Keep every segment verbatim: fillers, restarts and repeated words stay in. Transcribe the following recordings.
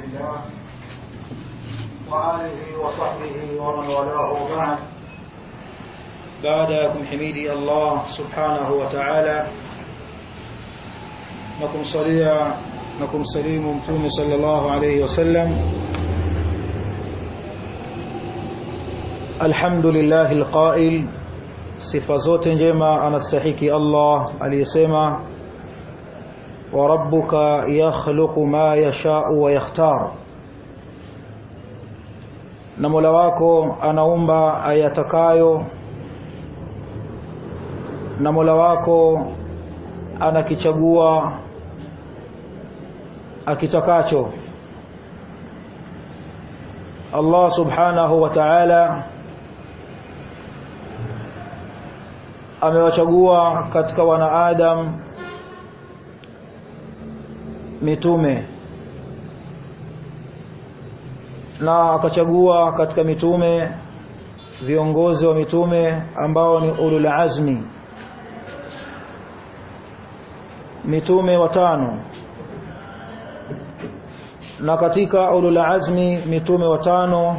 الله وآله وصحبه ومن والاه بعد. بعد kumhimidi Allah subhanahu wa ta'ala na kumsalia na kumsalimu mtume sallallahu alayhi wasallam. Alhamdulillahil qa'il, sifa zote njema anastahiki Allah aliyesema wa rabbuka yakhluqu ma yasha'u wa yakhtar, na Mola wako anaumba ayatakayo na Mola wako anakichagua akitakacho. Allah subhanahu wa ta'ala amewachagua katika wanaadam mitume, na akachagua katika mitume viongozi wa mitume ambao ni ulul azmi, mitume watano. Na katika ulul azmi mitume watano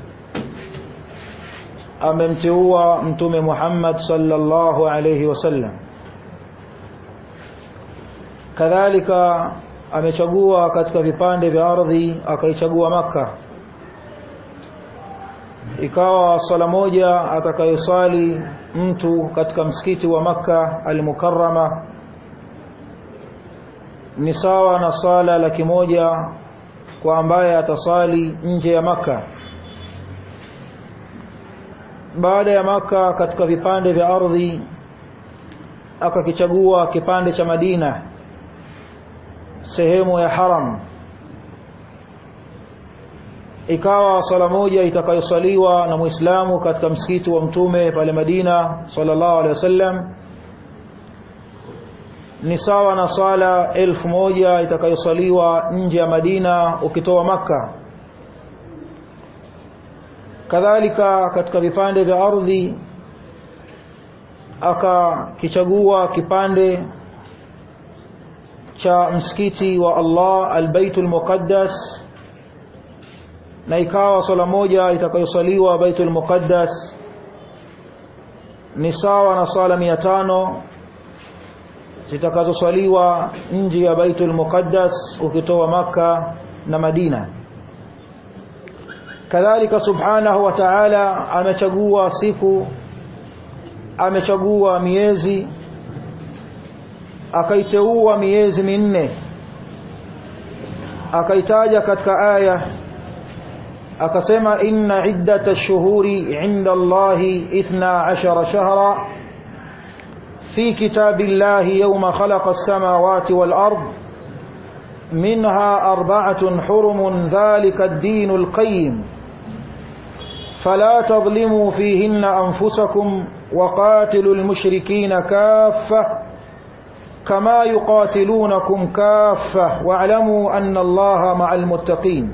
amemteua mtume Muhammad sallallahu alayhi wasallam. Kadhalika amechagua katika vipande vya ardhi akaichagua Makka, ikawa sala moja atakayosali mtu katika msikiti wa Makka al-Mukarrama ni sawa na sala laki moja kwa ambaye atasali nje ya Makka. Baada ya Makka katika vipande vya ardhi akakichagua kipande cha Madina, sehemu ya haram, ikawa sala moja itakayosaliwa na Muislamu katika msikiti wa mtume pale Madina sallallahu alaihi wasallam ni sawa na sala elfu moja itakayosaliwa nje ya Madina ukitoa Makka. Kadhalika katika vipande vya ardhi akakichagua kipande cha msikiti wa Allah al-Baitul Muqaddas, na ikawa sala moja itakayosaliwa Baitul Muqaddas ni sawa na sala mia tano zitakazosaliwa nje ya Baitul Muqaddas ukitoa Makka na Madina. Kadhalika subhanahu wa ta'ala amechagua siku, amechagua miezi, akaiteua miezi minne, akaitaja katika aya akasema inna iddatash shuhuri 'inda Allahi ithna ashara shahra fi kitabillahi yawma khalaqa as-samawati wal ard minha arba'atun hurumun dhalika ad-dinul qayyim fala tadhlimu fihinna anfusakum wa qatilul mushrikeena kaffah kama yuqatilunakum kaffah wa'lamu anna Allaha ma'al muttaqin.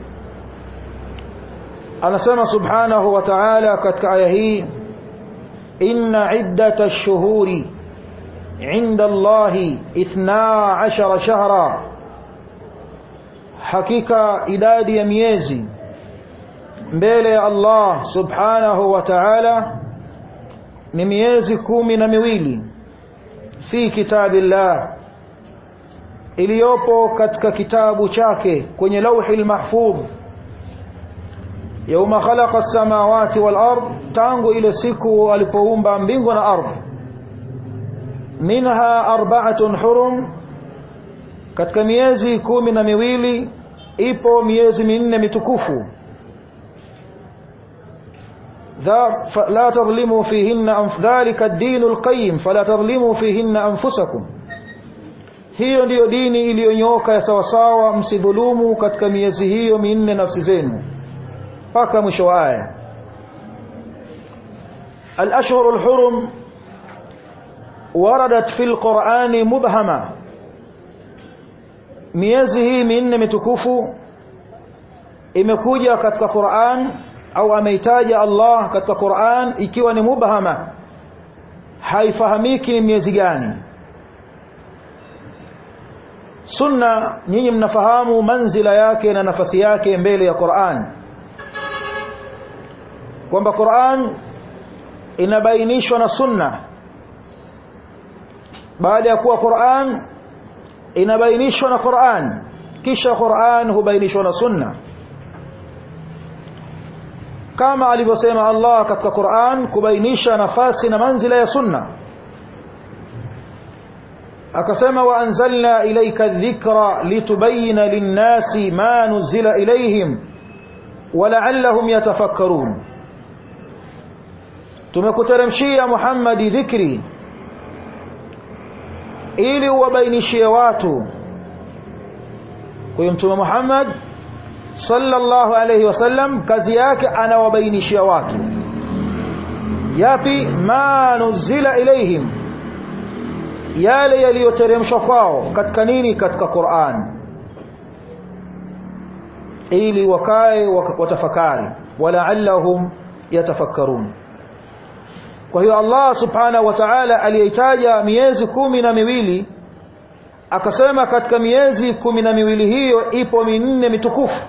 Anasema subhanahu wa ta'ala katika aya hii inna iddatash shuhuri 'inda Allahi ithna ashara shahra, hakika idadi ya miezi mbele ya Allah subhanahu wa ta'ala ni miezi kumi na miwili fi kitabillah, iliyopo katika kitabu chake kwenye lauhil mahfudh yawma khalaqa as-samawati wal ard, tangu ile siku alipoumba mbingu na ardhi. Minha arba'atun hurum, katika miezi kumi na miwili ipo miezi minne mitukufu. la tadhlimu fihinna anfdhalika ad-dinul qayyim fala tadhlimu fihinna anfusakum, hiyo ndiyo dini iliyonyooka ya sawa sawa, msidhulumu katika miezi hiyo minne nafsi zenu, mpaka mwisho wa aya. al-ashhurul hurum waradat fil Qur'ani mubhama, miezi hii minne mitukufu imekuja katika Qur'an au ameitaja Allah katika Qur'an ikiwa ni mubhama, haifahamiki ni miezi gani. sunna nyinyi mnafahamu manzila yake na nafasi yake mbele ya Qur'an, kwamba Qur'an inabainishwa na sunna. Baada ya kuwa Qur'an inabainishwa na Qur'an, kisha Qur'an hubainishwa na sunna, kama alivyosema Allah katika Qur'an kubainisha nafasi na manzila ya sunna. Akasema wa anzalna ilayka adh-dhikra litubayyana lin-nasi ma nuzila ilayhim wa la'allahum yatafakkarun, tumekuteremshia Muhammad dhikri ili uwabainishie watu. Kwa Mtume Muhammad sallallahu alayhi wasallam kazi yake anawabainishia watu yapi? Ma nuzila ilayhim, yale yaliyoteremshwa kwao katika nini? Katika Qur'an, ili wakae watafakari, wala'allahum yatafakkarun. Kwa hiyo Allah subhanahu wa ta'ala aliyeitaja miezi kumi na miwili, akasema katika miezi kumi na miwili hiyo ipo minne mitukufu.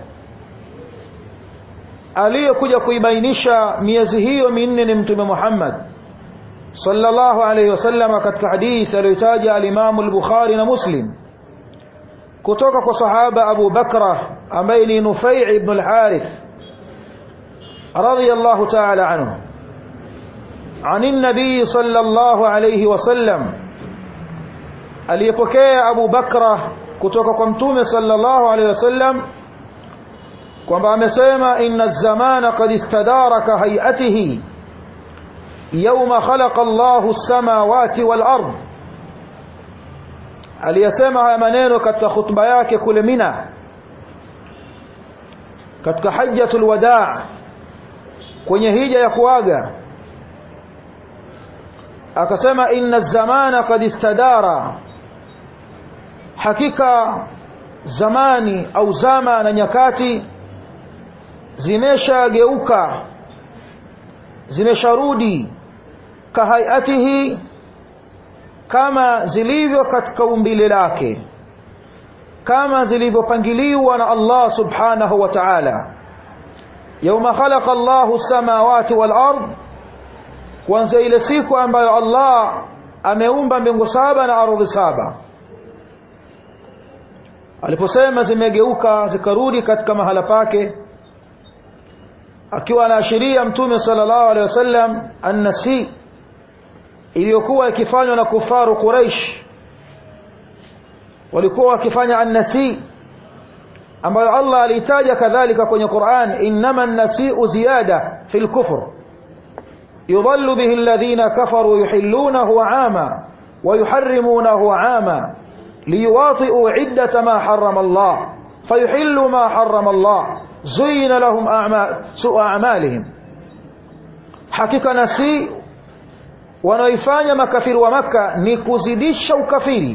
Aliyekuja kuibainisha miezi hiyo minne ni Mtume Muhammad sallallahu alayhi wasallam, katika hadithi aliyotaja al-Imam al-Bukhari na Muslim kutoka kwa sahaba Abu Bakra ambaye ni Nufai' ibn al-Harith radiyallahu ta'ala anhu, عن النبي صلى الله عليه وسلم, aliyepokea Abu Bakra kutoka kwa Mtume sallallahu alayhi wasallam kwamba amesema inna az-zamana qad istadara ka hay'atihi yawma khalaqa Allahu as-samawati wal ard. Aliyasema haya maneno katika khutba yake kule Mina katika hajjatul wadaa, kwenye hija ya kuaga. Akasema inna az-zamana qad istadara, hakika zamani au zama na nyakati zimeshageuka, zimesharudi, kahayatihi, kama zilivyo katika umbile lake, kama zilivyopangiliwa na Allah subhanahu wa ta'ala. Yawma khalaqa Allahu as-samawati wal ard, kuanzia ile siku ambayo Allah ameumba mbingu saba na ardhi saba. Aliposema zimegeuka zikarudi katika mahala pake, akiwa anaashiria Mtume sallallahu alaihi wasallam an-nasi iliyokuwa ikifanywa na kufaru Quraysh. Walikuwa wakifanya an-nasi ambayo Allah alitaja kadhalika kwenye Qur'an, innama an-nasi'u ziyada fil kufr yudallu bihi alladhina kafaru yuhillunahu 'ama wa yuharrimunahu 'ama liyuwati'u 'iddata ma harrama Allah fayuhillu ma harrama Allah zuyina lahum a'mal su'a a'malihim. Hakika nasi wanaoifanya makafiri wa Makka ni kuzidisha ukafiri.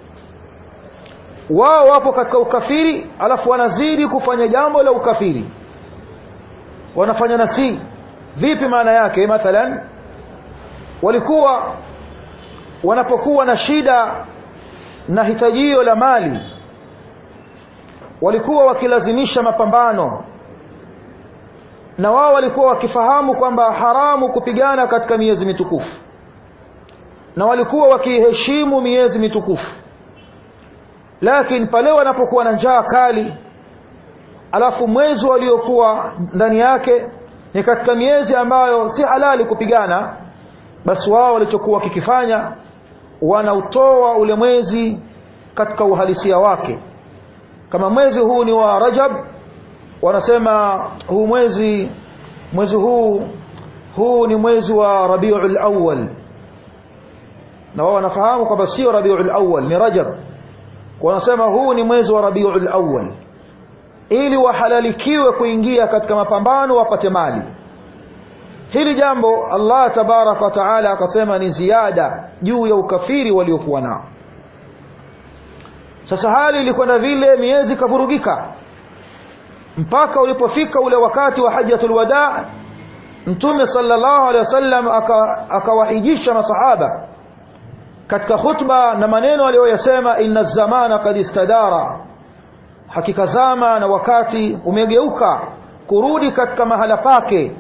Wao wapo katika ukafiri alafu wanazidi kufanya jambo la ukafiri, wanafanya nasi. Vipi maana yake? Mathalan, walikuwa wanapokuwa na shida na hitajio la mali, walikuwa wakilazimisha mapambano, na wao walikuwa wakifahamu kwamba haramu kupigana katika miezi mitukufu, na walikuwa wakiheshimu miezi mitukufu. Lakini pale wanapokuwa na njaa kali, alafu mwezi waliokuwa ndani yake ni katika miezi ambayo si halali kupigana, basi wao walichokuwa kikifanya wanautoa ule mwezi katika uhalisia wake. Kama mwezi huu ni wa Rajab, wanasema huu mwezi mwezi huu huu ni mwezi wa Rabiul Awwal, na wao wanafahamu kwamba sio Rabiul Awwal, ni Rajab. Wanasema huu ni mwezi wa Rabiul Awwal, ili wahalalikiwe kuingia katika mapambano wapate mali. Hili jambo Allah tabaraka wa taala akasema ni ziada juu ya ukafiri waliokuwa nao. Sasa hali ilikwenda vile, miezi kavurugika, mpaka ulipofika ule wakati wa hajjatul wadaa, Mtume sallallahu alaihi wasallam akawahijisha masahaba katika khutba na maneno aliyoyasema, inna zamana qad istadara, hakika zama na wakati umegeuka kurudi katika mahala pake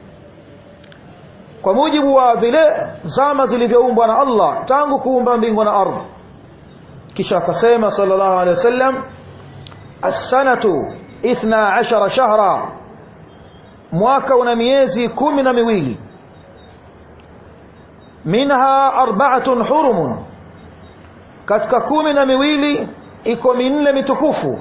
kwa mujibu wa vile zama zilivyoumbwa na Allah tangu kuumba mbingu na ardhi. Kisha akasema sallallahu alaihi wasallam, as-sanatu ithna ashara shahra, mwaka una miezi kumi na miwili, minha arba'atun hurumun, katika kumi na miwili iko minne mitukufu,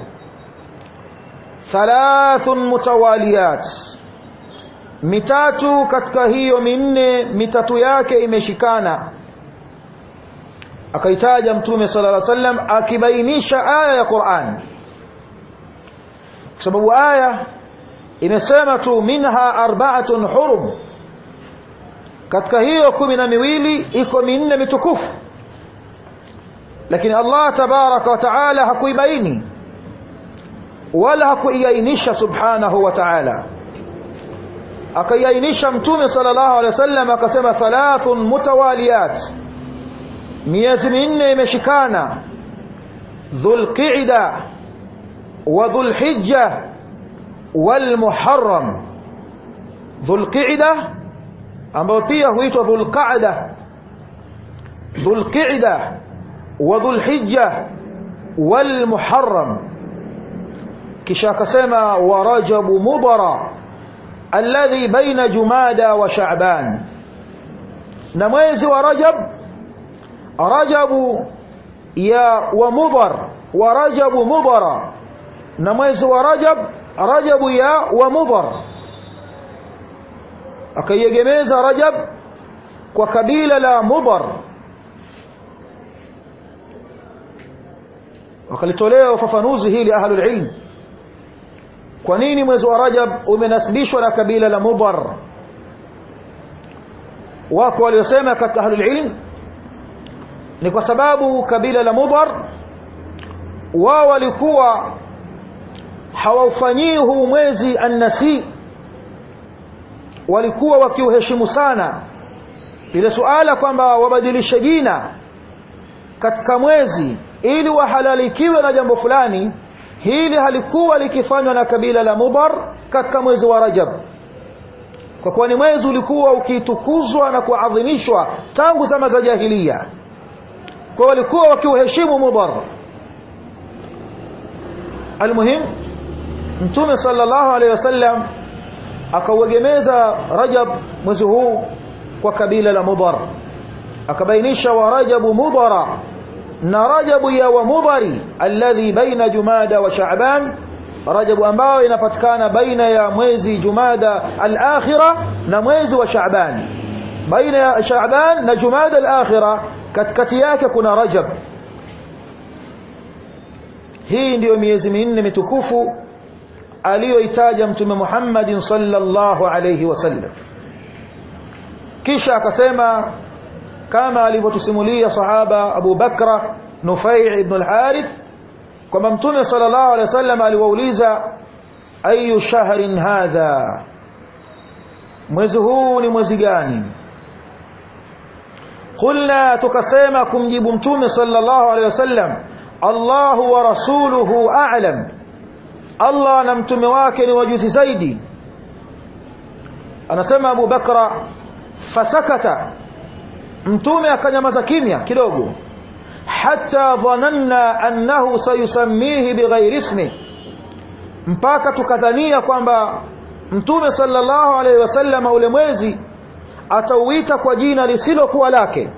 thalathun mutawaliyat, mitatu katika hiyo minne mitatu yake imeshikana. Akaitaja Mtume sallallahu alaihi wasallam akibainisha aya ya Qur'an, kwa sababu aya imesema tu minha arba'atun hurum, katika hiyo kumi na miwili iko minne mitukufu, lakini Allah tabaraka wa taala hakuibaini wala hakuiainisha subhanahu wa ta'ala. Akaiainisha Mtume sallallahu alaihi wasallam akasema thalathun mutawaliyat, miezi minne imeshikana, dhulqa'da wa dhulhijja wal muharram. Dhulqa'da ambao pia huitwa dhulqa'da, dhulqa'da wa dhulhijja wal muharram. kisha akasema wa rajabu mudara alladhi baina jumada wa sha'ban, na mwezi wa rajab, rajabu ya wa mudar wa rajabu mudara, na mwezi wa rajab rajabu ya wa mudar. Akayegemeza rajab kwa kabila la mudar, wakalitolea ufafanuzi hili ahlul ilm, kwa nini mwezi wa rajab umenasibishwa na kabila la mudar. Wako waliosema katika ahlul ilm ni kwa sababu kabila la mudar wao walikuwa hawafanyii huu mwezi an-nasi, walikuwa wakiuheshimu sana. Ile suala kwamba wabadilishe jina katika mwezi ili wahalalikiwe na jambo fulani, hili halikuwa likifanywa na kabila la Mudar katika mwezi wa Rajab, kwa kuwa ni mwezi ulikuwa ukitukuzwa na kuadhimishwa tangu zama za jahiliya, kwa walikuwa wakiuheshimu Mudar. Almuhim, Mtume sallallahu alayhi wasallam akauegemeza Rajab mwezi huu kwa kabila la Mudar, akabainisha wa Rajabu Mudara, na Rajabu ya wa Mudari alladhi baina Jumada wa Sha'ban, Rajabu ambao inapatikana baina ya mwezi Jumada al-akhira na mwezi wa Sha'ban. Baina ya Sha'ban na Jumada al-akhira katikati yake kuna Rajab. Hii ndiyo miezi minne mitukufu aliyoitaja Mtume Muhammadin sallallahu alayhi wasallam. Kisha akasema kama alivyotusimulia sahaba Abu Bakra Nufai' ibn al-Harith kwamba Mtume sallallahu alayhi wasallam aliwauliza ayu shahrin hadha, mwezi huu ni mwezi gani? Qulna, tukasema kumjibu Mtume sallallahu alayhi wasallam, Allahu wa rasuluhu a'lam, Allah na mtume wake ni wajuzi zaidi. Anasema Abu Bakra, fasakata, Mtume akanyamaza kimya kidogo, hatta dhananna annahu sayusammihi bighairi ismi, mpaka tukadhania kwamba Mtume sallallahu alayhi wasallam ule mwezi atauita kwa jina lisilokuwa lake.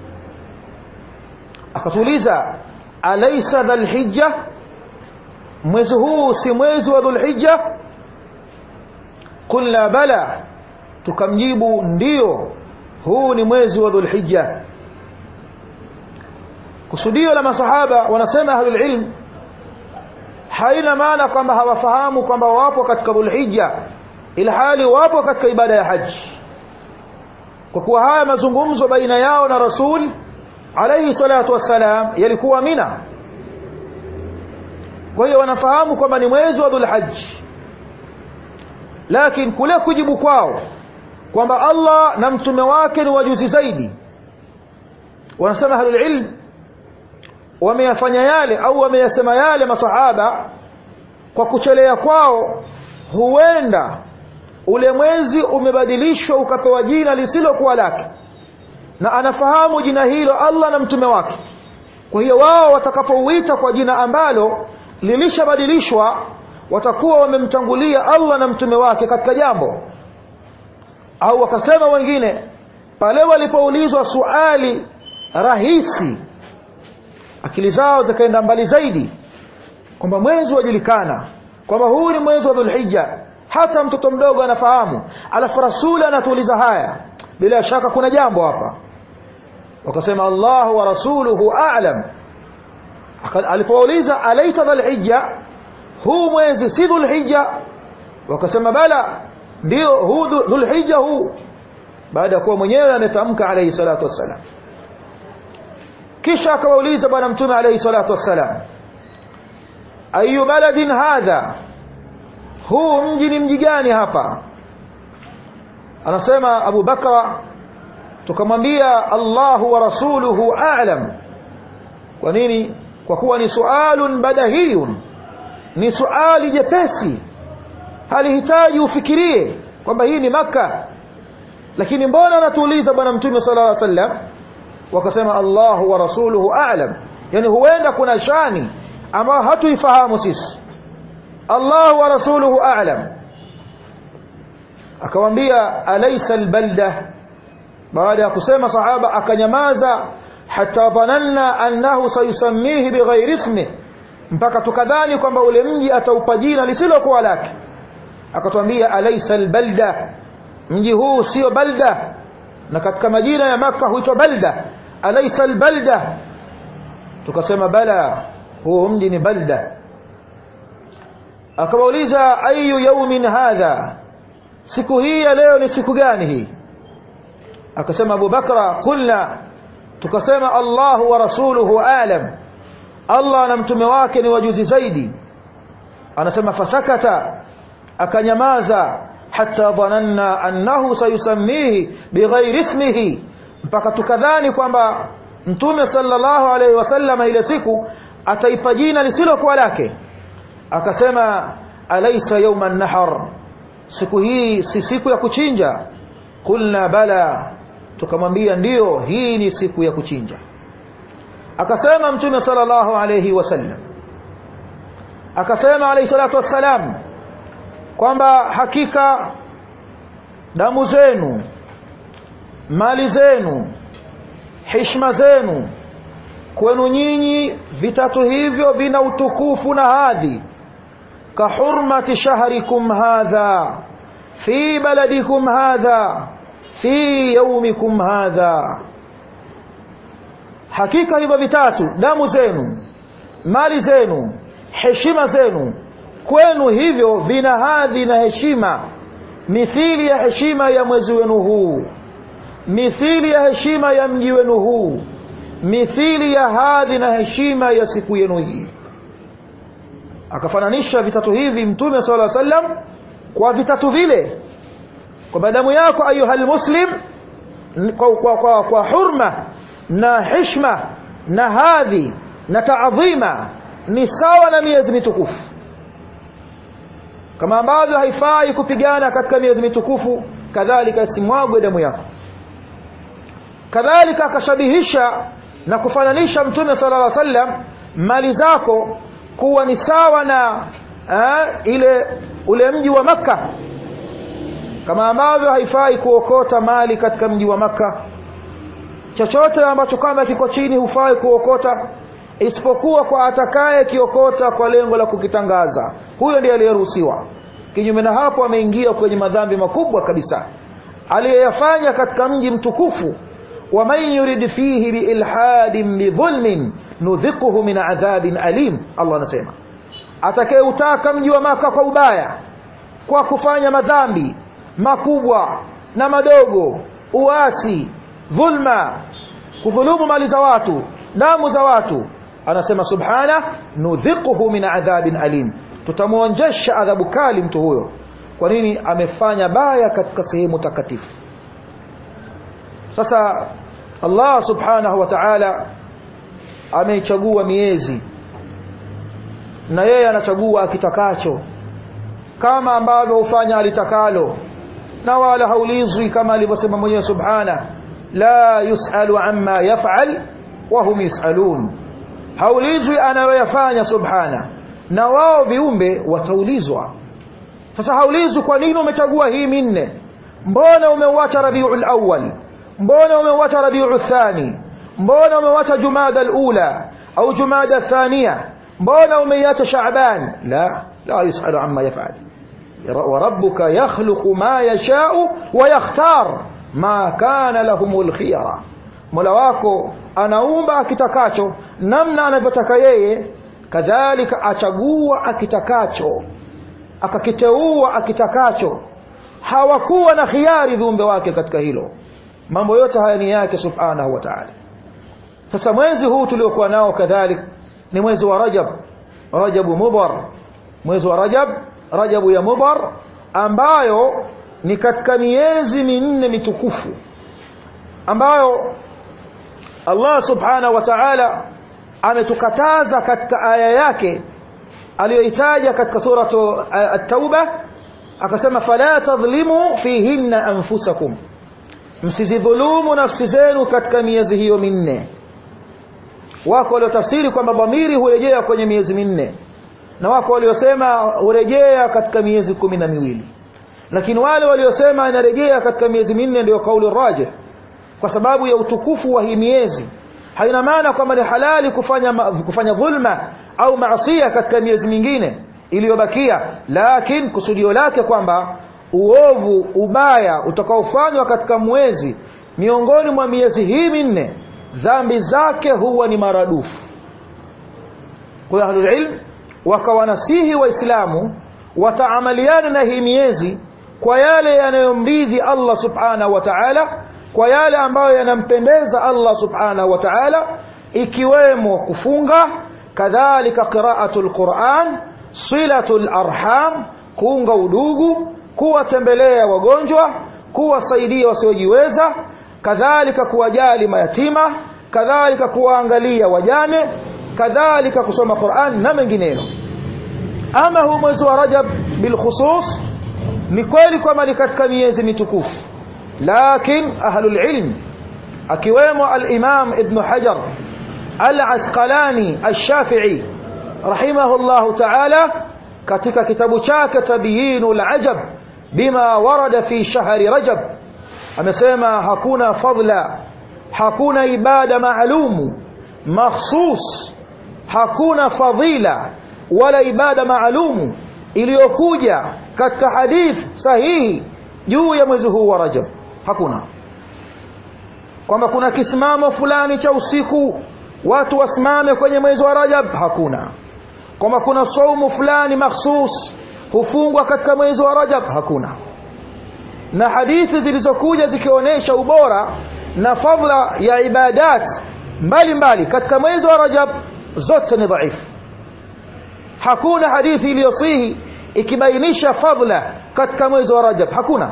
Akatuuliza, alaysa dhulhijja, mwezi huu si mwezi wa dhulhijja? Qulna bala, tukamjibu ndiyo, huu ni mwezi wa dhulhijja. Kusudio la masahaba, wanasema ahlul ilm, haina maana kwamba hawafahamu kwamba wapo katika dhulhijja ila hali wapo katika ibada ya haji, kwa kuwa haya mazungumzo baina yao na Rasul alayhi salatu wassalam yalikuwa Mina. Kwa hiyo wanafahamu kwamba ni mwezi wa dhulhajj, lakini kule kujibu kwao kwamba Allah na mtume wake ni wajuzi zaidi, wanasema ahlul ilm wameyafanya yale au wameyasema yale masahaba kwa kuchelea kwao, huenda ule mwezi umebadilishwa ukapewa jina lisilokuwa lake, na anafahamu jina hilo Allah na mtume wake. Kwa hiyo wao watakapouita kwa jina ambalo lilishabadilishwa, watakuwa wamemtangulia Allah na mtume wake katika jambo. Au wakasema wengine, pale walipoulizwa suali rahisi, akili zao zikaenda mbali zaidi, kwamba mwezi wajulikana kwamba huu ni mwezi wa Dhulhijja, hata mtoto mdogo anafahamu, alafu rasuli anatuuliza haya, bila shaka kuna jambo hapa. Wakasema Allahu wa rasuluhu a'lam. Alipouliza alaysa Dhulhijja, huu mwezi si Dhulhijja? Wakasema bala, ndio huu Dhulhijja huu, baada ya kuwa mwenyewe ametamka alayhi salatu wassalam. Kisha akawauliza bwana mtume alayhi salatu wassalam, ayu baladin hadha, huu mji ni mji gani hapa? Anasema Abu Bakra, tukamwambia Allahu wa rasuluhu a'lam. Kwa nini? Kwa kuwa ni sualun badahiyun, ni suali jepesi, halihitaji ufikirie kwamba hii ni Makka. Lakini mbona anatuuliza bwana mtume sallallahu alaihi wasallam? Wakasema Allahu wa rasuluhu a'lam, yani huenda kuna shani ambayo hatuifahamu sisi. Allahu wa rasuluhu a'lam. Akamwambia alaysa albalda, baada ya kusema sahaba akanyamaza, hatta dhananna annahu sayusammihi bighairi ismihi, mpaka tukadhani kwamba ule mji ataupa jina lisilokuwa lake. Akatwambia alaysa albalda, mji huu sio balda, na katika majina ya Makkah huitwa balda. Alaysa albalda, tukasema bala, huu mji ni balda. Akawauliza ayu yawmin hadha, siku hii ya leo ni siku gani hii? Akasema Abu Bakra, kulna, tukasema Allahu wa rasuluhu a'lam, Allah na mtume wake ni wajuzi zaidi. Anasema fasakata, akanyamaza, hatta dhananna annahu sayusammihi bighairi ismihi, mpaka tukadhani kwamba mtume sallallahu alayhi wasallam ile siku ataipa jina lisilokuwa lake. Akasema alaysa yawman nahar, siku hii si siku ya kuchinja? Kulna bala, tukamwambia ndio, hii ni siku ya kuchinja. Akasema mtume sallallahu alayhi wasallam, akasema alayhi salatu wassalam, kwamba hakika damu zenu, mali zenu, heshima zenu, kwenu nyinyi vitatu hivyo vina utukufu na hadhi, ka hurmati shahrikum hadha fi baladikum hadha fi yawmikum hadha. Hakika hivyo vitatu, damu zenu, mali zenu, heshima zenu, kwenu hivyo vina hadhi na heshima, mithili ya heshima ya mwezi wenu huu, mithili ya heshima ya mji wenu huu, mithili ya hadhi na heshima ya siku yenu hii. Akafananisha vitatu hivi mtume sallallahu alaihi wasallam kwa vitatu vile, kwa damu yako ayuhal muslim, kwa, kwa, kwa, kwa hurma na heshima na hadhi na taadhima, ni sawa na miezi mitukufu. Kama ambavyo haifai kupigana katika miezi mitukufu, kadhalika isimwagwe damu yako. Kadhalika akashabihisha na kufananisha mtume sallallahu alaihi wasallam mali zako kuwa ni sawa na eh, ile ule mji wa Makka. Kama ambavyo haifai kuokota mali katika mji wa Makka, chochote ambacho kama kiko chini hufai kuokota, isipokuwa kwa atakaye kiokota kwa lengo la kukitangaza, huyo ndiye aliyeruhusiwa. Kinyume na hapo ameingia kwenye madhambi makubwa kabisa aliyeyafanya katika mji mtukufu. wa man yurid fihi biilhadin bidhulmin nudhiquhu min adhabin alim. Allah anasema atakayeutaka mji wa Maka kwa ubaya, kwa kufanya madhambi makubwa na madogo, uasi, dhulma, kudhulumu mali za watu, damu za watu, anasema subhana, nudhiquhu min adhabin alim, tutamuonjesha adhabu kali mtu huyo. Kwa nini? Amefanya baya katika sehemu takatifu. Sasa Allah subhanahu wa ta'ala ameichagua miezi na yeye anachagua akitakacho kama ambavyo hufanya alitakalo na wala haulizwi kama alivyosema mwenyewe subhana la yusalu amma yaf'al wa hum yusalun haulizwi anayoyafanya subhana na wao viumbe wataulizwa sasa haulizwi kwa nini umechagua hii minne mbona umeuacha Rabiul Awwal mbona umeuacha Rabiul Thani mbona umeuacha Jumada al-Ula au Jumada al-Thaniya mbona umeiacha Shaaban la la yusalu amma yaf'al wa rabbuka yakhluqu ma yasha'u wa yakhtar ma kana lahumul khiyara Mola wako anaumba akitakacho namna anavyotaka yeye kadhalika achagua akitakacho akakiteua akitakacho hawakuwa na khiari viumbe wake katika hilo mambo yote haya ni yake subhanahu wa ta'ala sasa mwezi huu tuliokuwa nao kadhalik ni mwezi wa Rajab Rajab Mudhar mwezi wa Rajab Rajab ya Mudhar ambayo ni katika miezi minne mitukufu ambayo Allah subhanahu wa ta'ala ametukataza katika aya yake aliyoitaja katika suratu at-Tauba akasema fala tadhlimu fihinna anfusakum msizidhulumu nafsi zenu katika miezi hiyo minne wako waliotafsiri kwamba dhamiri hurejea kwenye miezi minne na wako waliosema hurejea katika miezi kumi na miwili lakini wale waliosema inarejea katika miezi minne ndio kauli rajih kwa sababu ya utukufu wa hii miezi haina maana kwamba ni halali kufanya kufanya dhulma au maasiya katika miezi mingine iliyobakia lakini kusudio lake kwamba uovu ubaya utakaofanywa katika mwezi miongoni mwa miezi hii minne dhambi zake huwa ni maradufu kwa ahlul ilm wakawanasihi waislamu wataamaliana na hii miezi kwa yale yanayomridhi Allah subhanahu wa ta'ala kwa yale ambayo yanampendeza Allah subhanahu wa ta'ala ikiwemo kufunga kadhalika qira'atul Qur'an silatul arham kuunga udugu kuwatembelea wagonjwa kuwasaidia wasiojiweza kadhalika kuwajali mayatima kadhalika kuwaangalia wajane kadhalika kusoma Qur'an na mengineyo ama huu mwezi wa Rajab bil khusus ni kweli kwamba ni katika miezi mitukufu lakini ahlul ilm akiwemo al-Imam Ibn Hajar al-Asqalani al-Shafi'i rahimahullahu ta'ala katika kitabu chake Tabyinul Ajab bima warada fi shahri Rajab amesema hakuna fadla hakuna ibada maalumu makhsus hakuna fadhila wala ibada maalumu iliyokuja katika hadith sahihi juu ya mwezi huu wa Rajab hakuna kwamba kuna kisimamo fulani cha usiku watu wasimame kwenye mwezi wa Rajab hakuna kwamba kuna saumu fulani makhsus hufungwa katika mwezi wa Rajab hakuna na hadithi zilizokuja zikionyesha ubora na fadhila ya ibadat mbalimbali katika mwezi wa Rajab zote ni dhaifu hakuna hadithi iliyosihi ikibainisha fadhila katika mwezi wa Rajab hakuna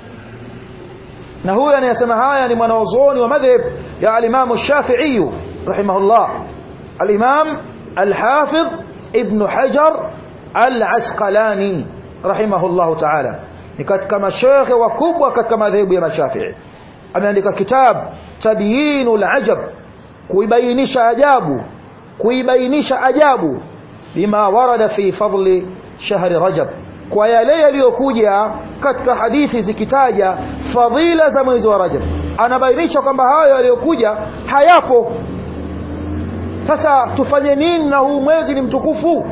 na huyo anayesema haya ni mwanazuoni wa madhhab ya al-Imam ash-Shafi'i rahimahullah al-Imam al-Hafidh Ibn Hajar al-Asqalani rahimahullah ta'ala ni katika mashaikh wakubwa katika madhhabu ya Shafi'i ameandika kitabu Tabyinul Ajab kuibainisha ajabu kuibainisha ajabu bima warada fi fadli shahri Rajab kwa yale yaliyokuja katika hadithi zikitaja fadhila za mwezi wa Rajab anabainisha kwamba hayo yaliyokuja hayapo sasa tufanye nini na huu mwezi ni mtukufu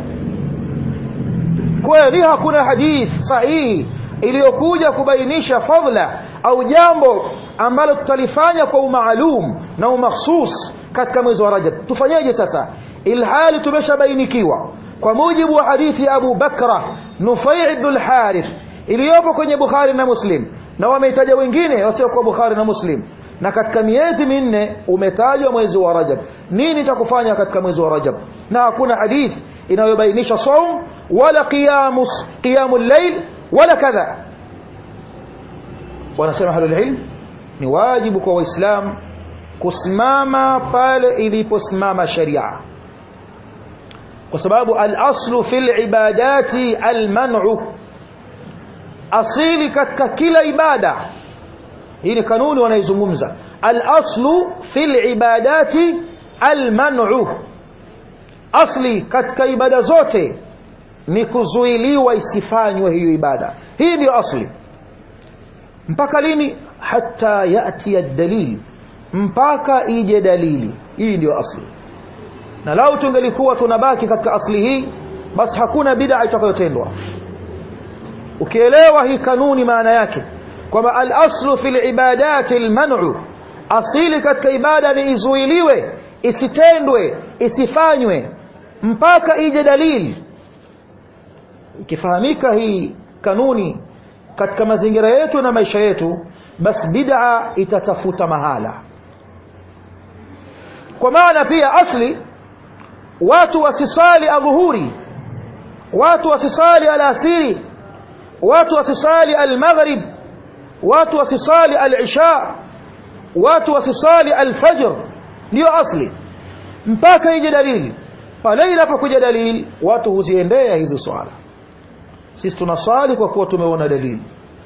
kweli hakuna hadithi sahihi iliyokuja kubainisha fadhila au jambo ambalo tutalifanya kwa umaalum na umakhsus katika mwezi wa Rajab tufanyeje sasa ilhali tumeshabainikiwa kwa mujibu wa hadithi ya Abu Bakra Nufai' ibn al-Harith iliyopo kwenye Bukhari na Muslim na wameitaja wengine wasio kwa Bukhari na Muslim na katika miezi minne umetajwa mwezi wa Rajab nini cha kufanya katika mwezi wa Rajab na hakuna hadith inayobainisha saum wala qiyamus qiyamul layl wala kadha wanasema ahlul ilm ni wajibu kwa waislamu kusimama pale iliposimama sharia, kwa sababu al-aslu fil ibadati al-man'u, asili katika kila ibada. Hii ni kanuni wanaizungumza, al-aslu fil ibadati al-man'u, asli katika ibada zote ni kuzuiliwa isifanywe hiyo ibada. Hii ndio asli. Mpaka lini? Hatta yati ad-dalil, mpaka ije dalili. Hii ndio asli. Na lau tungelikuwa tunabaki katika asli hii, basi hakuna bid'a itakayotendwa. Ukielewa hii kanuni maana yake kwamba al-aslu fil ibadati al-man'u, asili katika ibada ni izuiliwe, isitendwe, isifanywe mpaka ije dalili. Ikifahamika hii kanuni katika mazingira yetu na maisha yetu, basi bid'a itatafuta mahala. Kwa maana pia asli watu wasisali adhuhuri, watu wasisali alasiri, watu wasisali almaghrib, watu wasisali alisha, watu wasisali alfajr, ndio asli mpaka ije dalili. Pale inapokuja dalili watu huziendea hizo swala. Sisi tunasali kwa kuwa tumeona dalili.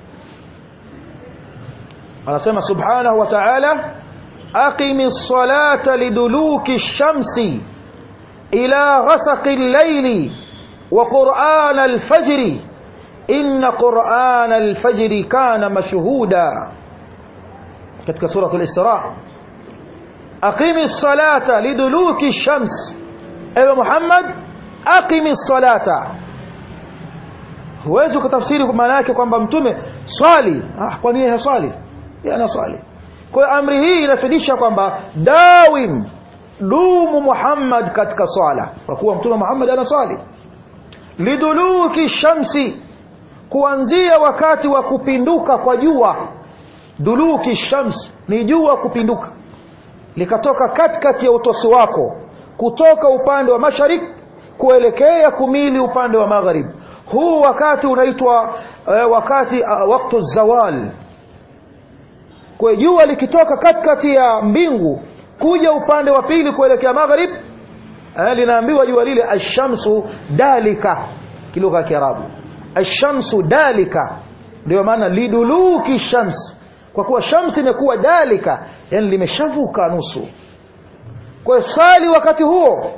Anasema subhanahu wa ta'ala, aqimis salata liduluki ash-shamsi ila ghasaqi al-layli wa qur'ana al-fajri inna qur'ana al-fajri kana mashhuda. Katika sura al-Isra, aqimis salata liduluki ash-shams, ewe Muhammad aqimis salata. Huwezi kutafsiri kwa maana yake kwamba mtume swali, ah, kwa nini haswali? Yeye anaswali. Kwa amri hii inafidisha kwamba dawim, dumu Muhammad katika swala, kwa kuwa mtume Muhammad anaswali. Liduluki shamsi, kuanzia wakati wa kupinduka kwa jua. Duluki shams ni jua kupinduka, likatoka katikati ya utosi wako, kutoka upande wa mashariki kuelekea kumili upande wa magharib. Huu wakati unaitwa uh, wakati uh, wakati zawal. Kwa jua likitoka katikati ya mbingu kuja upande wa pili kuelekea magharib, uh, linaambiwa jua lile ash-shamsu dalika, kilugha ya Kiarabu ash-shamsu dalika. Ndio maana liduluki shams, kwa kuwa shamsi imekuwa dalika, yani limeshavuka nusu. Kwa sali wakati huo,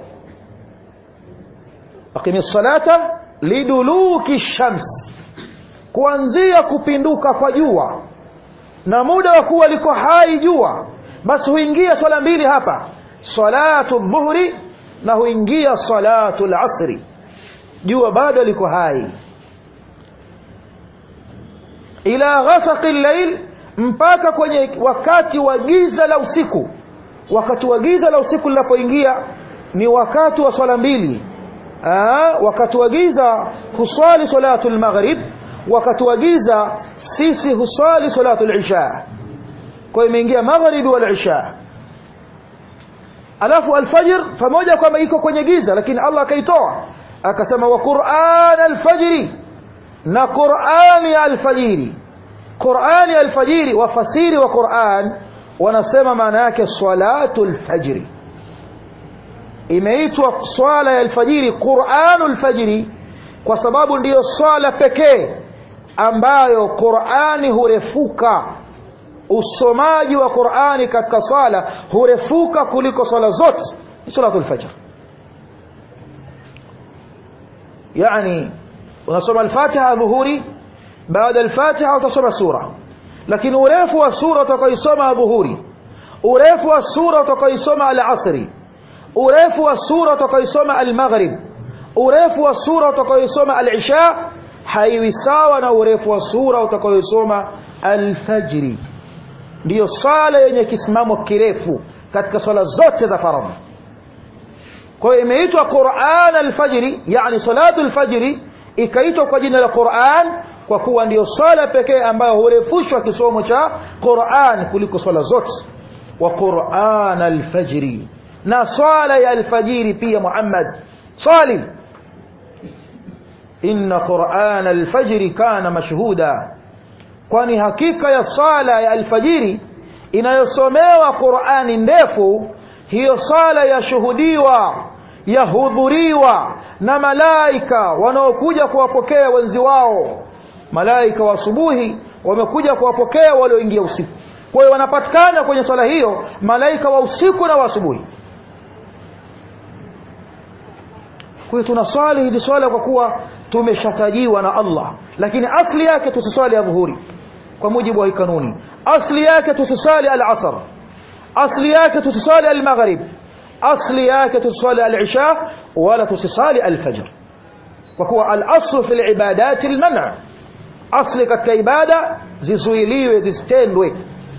aqimis salata liduluki shams, kuanzia kupinduka kwa jua na muda wa kuwa liko hai jua, basi huingia swala mbili hapa, salatu dhuhri na huingia salatu al-asri. Jua bado liko hai. Ila ghasaqi al-layl, mpaka kwenye wakati wa giza la usiku. Wakati wa giza la usiku linapoingia ni wakati wa swala mbili. Aa, wakati wa giza huswali salatu al-maghrib, wakati wa giza sisi huswali salatu al-isha. Kwa hiyo imeingia maghrib wal isha. Alafu al-fajr pamoja kwamba iko kwenye giza, lakini Allah akaitoa akasema wa Qur'an al-fajri, na Qur'ani al-fajri. Qur'ani al-fajri, wafasiri wa Qur'an wanasema maana yake salatu al-fajri. Imeitwa swala ya alfajiri Qur'anul fajri kwa sababu ndiyo swala pekee ambayo Qur'ani hurefuka. Usomaji wa Qur'ani katika swala hurefuka kuliko swala zote, ni salatul fajr. Yani unasoma al-Fatiha dhuhuri, baada al-Fatiha utasoma sura, lakini urefu wa sura utakayosoma dhuhuri, urefu wa sura utakayosoma al-asri, urefu wa sura utakayosoma al-maghrib, urefu wa sura utakayosoma al-isha haiwi sawa na urefu wa sura utakayosoma al-fajri. Ndiyo sala yenye kisimamo kirefu katika swala zote za faradhi. Kwa hiyo imeitwa Qur'an al-fajri, yani salatu al-fajri ikaitwa kwa jina la Qur'an kwa kuwa ndiyo sala pekee ambayo hurefushwa kisomo cha Qur'an kuliko swala zote. Wa Qur'an al-fajri, na swala ya alfajiri pia Muhammad swali, inna Qur'an alfajri kana mashhuda, kwani hakika ya swala ya alfajiri inayosomewa Qur'ani ndefu, hiyo sala yashuhudiwa, yahudhuriwa na malaika wanaokuja kuwapokea wenzi wao. Malaika wa asubuhi wamekuja kuwapokea walioingia usiku. Kwa hiyo wanapatikana kwenye swala hiyo malaika wa usiku na wa asubuhi. Kwa hiyo tunaswali hizi swala kwa kuwa tumeshatajiwa na Allah, lakini asli yake tusiswali adhuhuri kwa mujibu wa kanuni. Asli yake tusiswali al-asr, asli yake tusiswali al-maghrib, asli yake tusiswali al-isha wala tusiswali al-fajr, kwa kuwa al-asl fi al-ibadat al-man'. Asli katika ibada zizuiliwe, zisitendwe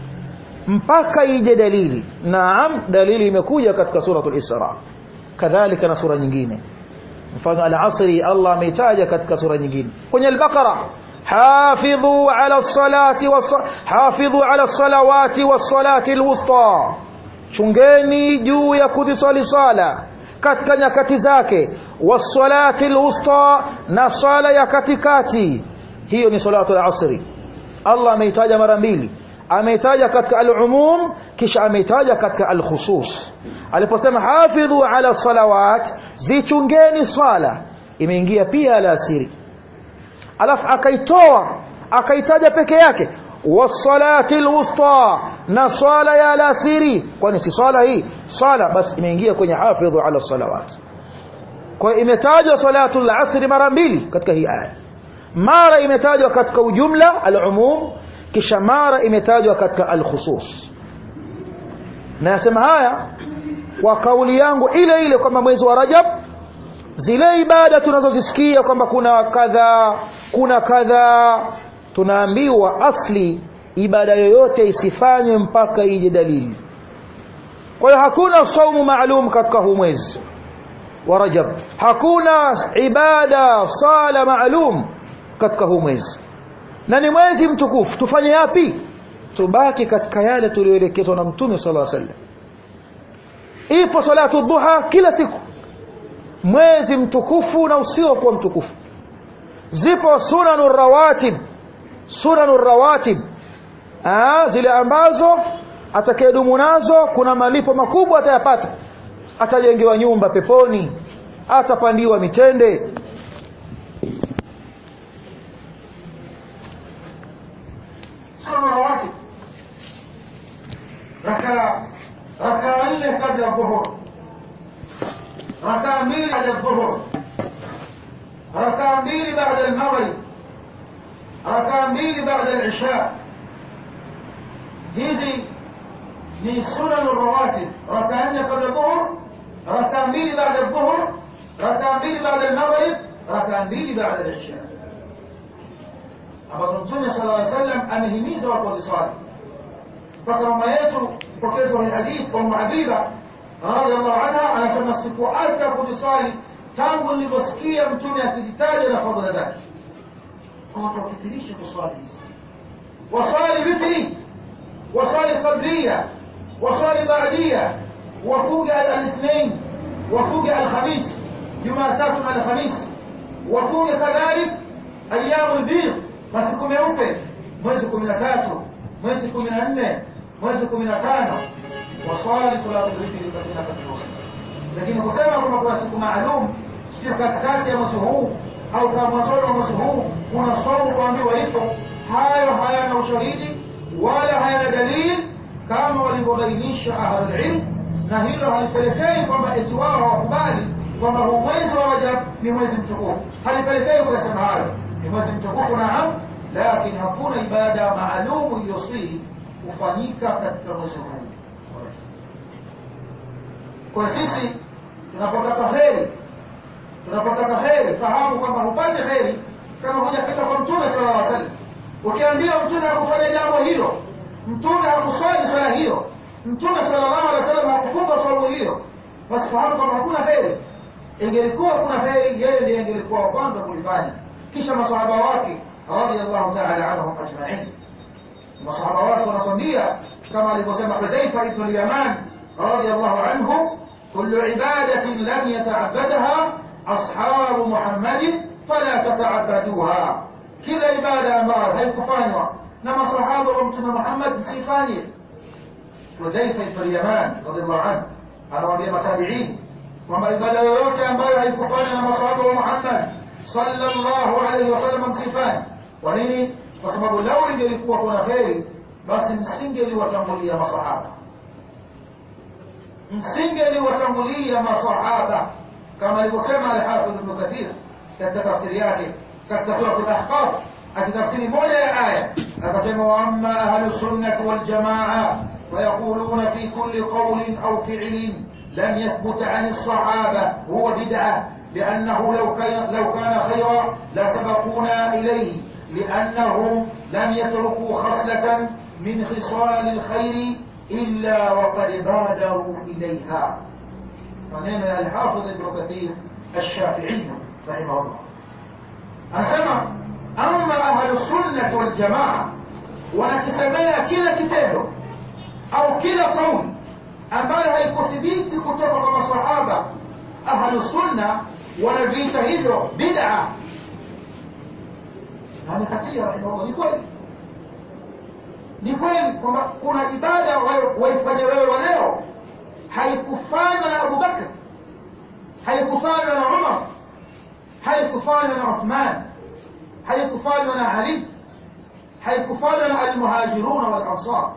mpaka ije dalili. Naam, dalili imekuja katika suratul Isra, kadhalika na sura nyingine. Mfano al-asri Allah ameitaja katika sura nyingine. Kwenye al-Baqara, hafidhu ala as-salati was hafidhu ala as-salawati was-salati al-wusta, chungeni juu ya kuzisali sala katika nyakati zake, was-salati al-wusta, na sala ya katikati. Hiyo ni salatu al-asri. Allah ameitaja mara mbili, ameitaja katika al-umum kisha ameitaja katika al-khusus. Aliposema hafidhu ala salawat, zichungeni swala, imeingia pia alasiri. Alafu akaitoa akaitaja peke yake was-salati al-wusta, na swala ya alasiri. Kwani si swala hii swala basi imeingia kwenye hafidhu ala salawat. Kwa imetajwa salatu al-asri mara mbili katika hii aya. Mara imetajwa katika ujumla al-umum, kisha mara imetajwa katika al-khusus. Na nasema haya kwa kauli yangu ile ile kwamba mwezi wa Rajab zile ibada tunazozisikia kwamba kuna kadha kuna kadha, tunaambiwa asli ibada yoyote isifanywe mpaka ije dalili. Kwa hiyo hakuna saumu maalum katika huu mwezi wa Rajab, hakuna ibada sala maalum katika huu mwezi, na ni mwezi mtukufu. Tufanye yapi? Tubaki katika yale tuliyoelekezwa na Mtume sallallahu alaihi wasallam. Ipo salatu dhuha kila siku, mwezi mtukufu na usio kwa mtukufu. Zipo sunanur rawatib, sunanur rawatib ah, zile ambazo atakayedumu nazo kuna malipo makubwa atayapata. Atajengewa nyumba peponi, atapandiwa mitende. Sunanur rawatib, raka raka nne kabla ya dhuhur, raka mbili baada ya dhuhur, raka mbili baada ya maghrib, raka mbili baada ya isha. Hizi ni sunanur rawatib. Raka nne kabla ya dhuhur, raka mbili baada ya dhuhur, raka mbili baada ya maghrib, raka mbili baada ya isha, ambazo Mtume sallallahu alaihi wasallam amehimiza watu waswali. Mpaka mama yetu mpokezi wa hadithi Ummu Habiba radhiallahu anha anasema sikuacha kujiswali tangu niliposikia Mtume akizitaja na fadhila zake. Kwa tukithirisha kuswali hizi, waswali witri, waswali qabliya, waswali ba'diya, wafunga al-ithnain, wafunga al-khamis, Jumatatu na al-Khamis, wafunga kadhalik ayyamul bidh, masiku meupe, mwezi kumi na tatu, mwezi kumi na nne, mwezi kumi na tano, waswali salatu witri katika katika. Lakini kusema kwamba kuna siku maalum sio katikati ya mwezi huu au kama mwanzo wa mwezi huu kuna somo kuambiwa ipo, hayo hayana ushahidi wala hayana dalili kama walivyobainisha ahlul ilm, na hilo halipelekei kwamba eti wao hawakubali kwamba huu mwezi wa Rajab ni mwezi mtukufu. Halipelekei kusema hayo ni mwezi mtukufu, naam, lakini hakuna ibada maalum iliyosihi kufanyika katika mwezi huu. Kwa sisi tunapotaka kheri, tunapotaka kheri, fahamu kwamba hupate kheri kama hujapita kwa Mtume sallallahu alaihi wasallam. Ukiambia Mtume hakufanya jambo hilo, Mtume hakuswali swala hiyo, Mtume sallallahu alaihi wasallam hakufunga swala hiyo, basi fahamu kwamba hakuna kheri. Ingelikuwa kuna kheri, yeye ndiye angelikuwa wa kwanza kulifanya, kisha maswahaba wake radiyallahu ta'ala anhum ajma'in. Maswahaba wake wanatuambia kama alivyosema Hudhaifa ibn al-Yaman radiyallahu anhu, kullu ibadatin lam yata'abbadaha ashabu Muhammadin fala tata'abbaduha, kila ibada ambayo haikufanywa na maswahaba wa Mtume Muhammad msifanye. Hudhaifa ibn Yaman radhiallahu anhu anawaambia matabi'in kwamba ibada yoyote ambayo haikufanywa na masahaba wa Muhammad sallallahu alayhi wasallam msifani. Kwa nini? Kwa sababu lau ingelikuwa kuna kheri basi msingeliwatangulia masahaba, msingeliwatangulia masahaba kama alivyosema al-Hafidh Ibn Kathir katika tafsiri yake katika sura al-Ahqaf akitafsiri moja ya aya akasema wa amma ahlus sunnah wal jamaa fayaquluna fi kulli qawlin aw fi'lin lam yathbut 'an as-sahaba huwa bid'ah لأنه لو كان لو كان خيرا لسبقونا إليه لأنهم لم يتركوا خصلة من خصال الخير إلا وقد بادروا إليها. فنما الحافظ ابن كثير الشافعي رحمه الله أسمع أما أهل السنة والجماعة ونكسبها كلا كتابه أو كلا قول أما هيكتبيت كتب الصحابة أهل السنة wanaviita hivyo bid'a. Na katia rahimahullah ni kweli, ni kweli kwamba kuna ibada waifanya wewe leo haikufanywa na Abu Bakr, haikufanywa na Umar, haikufanywa na Uthman, haikufanywa na Ali, haikufanywa na al-muhajirun wal ansar.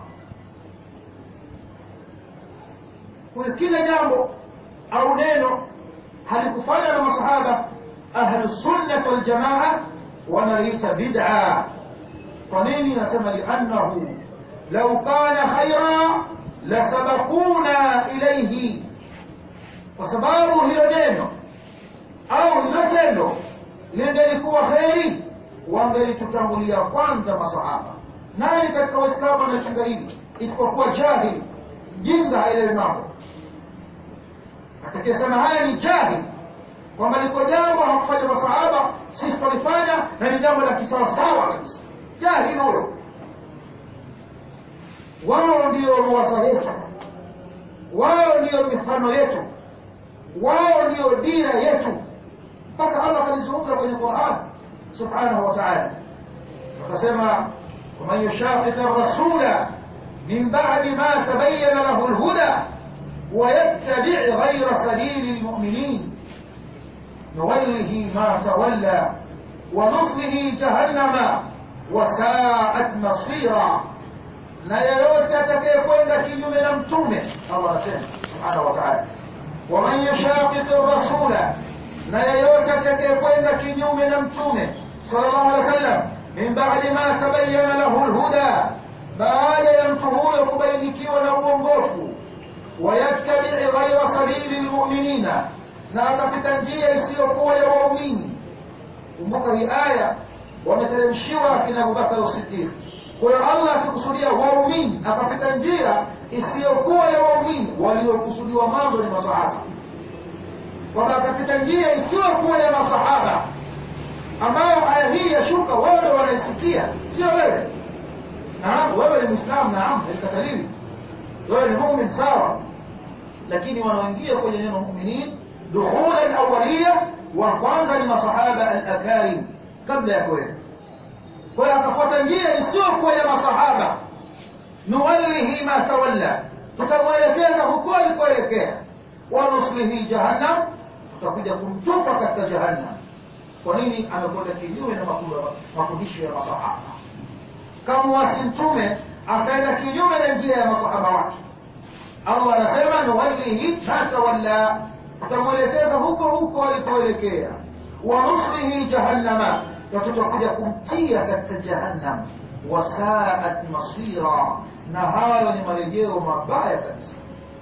Kwa kila jambo au neno halikufanywa na masahaba ahlus sunnah wal jamaa wanaliita bid'a. Kwa nini nasema? Li'annahu law kana khayra lasabaquna ilayhi, kwa sababu hilo neno au hilo tendo lingelikuwa khairi wangelitutangulia kwanza masahaba. Nani katika waislamu anashinda hili isipokuwa jahili, jinga haelewi mambo? Atakisema haya ni jahili kwamba liko jambo hakufanya masahaba sisi tulifanya na ni jambo la kisawa sawa kabisa. Jahili huyo. Wao ndio ruwasa yetu, wao ndio mifano yetu, wao ndio dira yetu. Mpaka Allah kalizungumza kwenye Qur'an subhanahu wa ta'ala akasema waman yushaqiq ar-rasula min ba'di ma tabayyana lahu al-huda ويتبع غير سبيل المؤمنين نوله ما تولى ونصله جهنم وساءت مصيرا. na yeyote atakayekwenda kinyume na mtume, Allah anasema subhanahu wa ta'ala waman yushaqiq ar-rasula, na yeyote atakayekwenda kinyume na mtume sallallahu alaihi wasallam min ba'di ma tabayyana lahu al-huda, baada ya mtu huyo kubainikiwa na uongofu, ويتبع غير سبيل المؤمنين, na akapita njia isiyokuwa ya waumini. Kumbuka hii aya wameteremshiwa kina Abu Bakar as-Siddiq. Kwa hiyo Allah akikusudia waumini akapita njia isiyokuwa ya waumini, waliokusudiwa mwanzo ni masahaba. Kwa akapita njia isiyokuwa ya masahaba ambao aya hii yashuka wao wanaisikia, sio wewe. Naam, wewe ni Muislamu, naam, halikataliwi. Wewe ni muumini sawa, lakini wanaoingia kwenye neno muuminin dukhula al-awwaliyya wa kwanza ni masahaba al-akarim kabla ya kweli. Kwa hiyo akafuata njia isiyokuwa ya masahaba, nuwallihi ma tawalla, tutamwelekeza huko alikoelekea, wa nuslihi jahannam, tutakuja kumtupa katika jahannam. Kwa nini? amekwenda kinyume na mafundisho ya masahaba. Kama wasi mtume akaenda kinyume na njia ya masahaba wake, Allah anasema nuwallihi ma tawalla, tutamwelekeza huko huko alipoelekea, wa nuslihi jahannama, na tutakuja kumtia katika jahannam, wasaat masira, na hayo ni marejeo mabaya kabisa.